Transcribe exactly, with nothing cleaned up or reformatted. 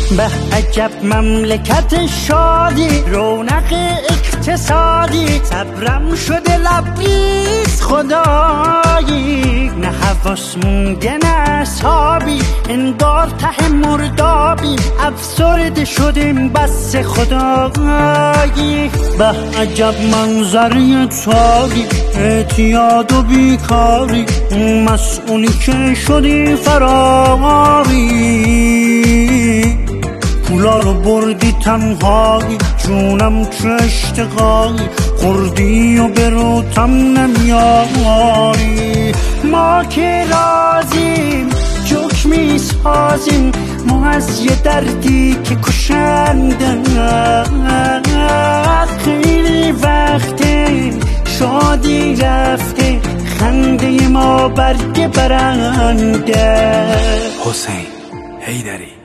به عجب مملکت شادی، رونق اقتصادی، صبرم شده لبریز خدایی، نه حواس مونده نه اصحابی، انگار ته مردابی، افسرده شدیم بس خدایی. به عجب منظره تاری، اعتیاد و بیکاری، مسئولی که شدی فراری، پولا رو بردی تنهایی، جونم که اشتقایی، خوردی و بروتم نمیاری. ما که رازیم جوک میسازیم، ما از یه دردی که کشنده، خیلی وقته شادی رفته، خنده ما برگ برنده. حسین حیدری.